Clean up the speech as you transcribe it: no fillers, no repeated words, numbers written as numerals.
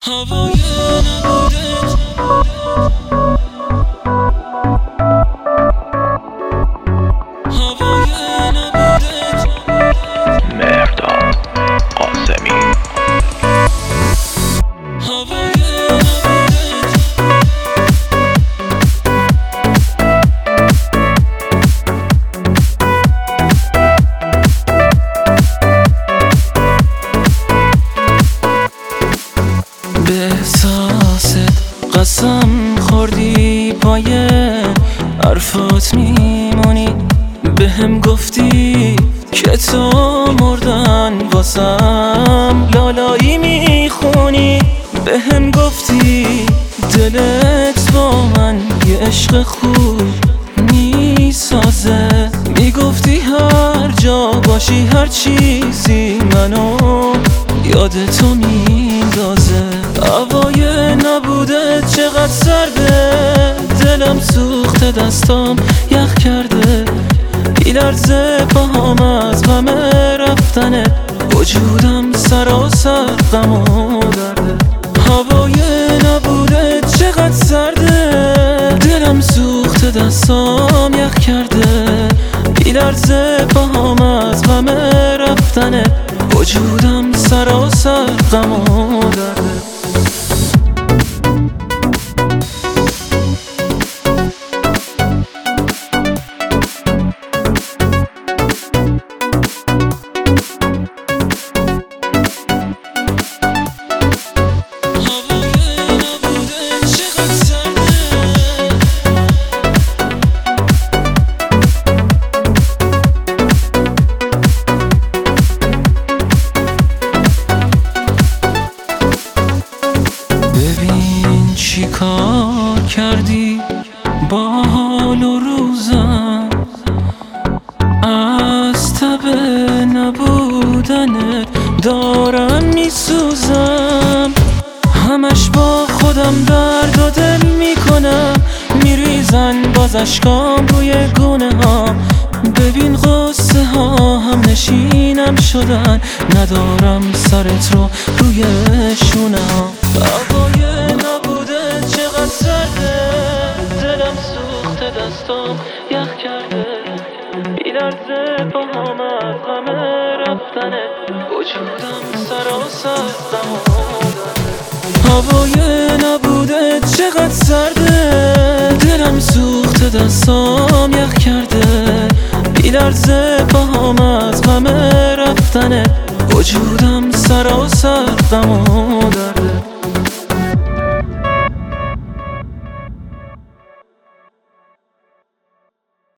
هوای نبودت هوای نبودت مهرداد قاسمی هوای نبودت به احساست قسم خوردی پای حرفات میمونی به هم گفتی که تو مردن واسم لالایی میخونی به هم گفتی دلت با من یه عشق خوب میسازه میگفتی هر جا باشی هر چیزی منو یاد تو میندازه هوای نبوده چقدر سرده دلم سوخته دستام یخ کرده میلرزه پاهام از غم رفتنه وجودم سراسر غم و درده هوای نبوده چقدر سرده دلم سوخته دستام یخ کرده میلرزه پاهام از غم رفتنه وجودم سراسر غم و درده ببین چی کار کردی با حال و روزم از تب نبودنت دارم میسوزم همش با خودم درد و دل میکنم میریزن باز اشکام روی گونه ها ببین غصه ها هم نشینم شدن ندارم سرت رو روی شونه ها هوای نبوده چقدر سرده دلم سوخته دستام یخ کرده میلرزه پاهام از غم رفتنه وجودم سراسر غم و درده هوای نبوده چقدر سرده دلم سوخته دستام یخ کرده میلرزه پاهام از غم رفتنه وجودم سراسر غم و درده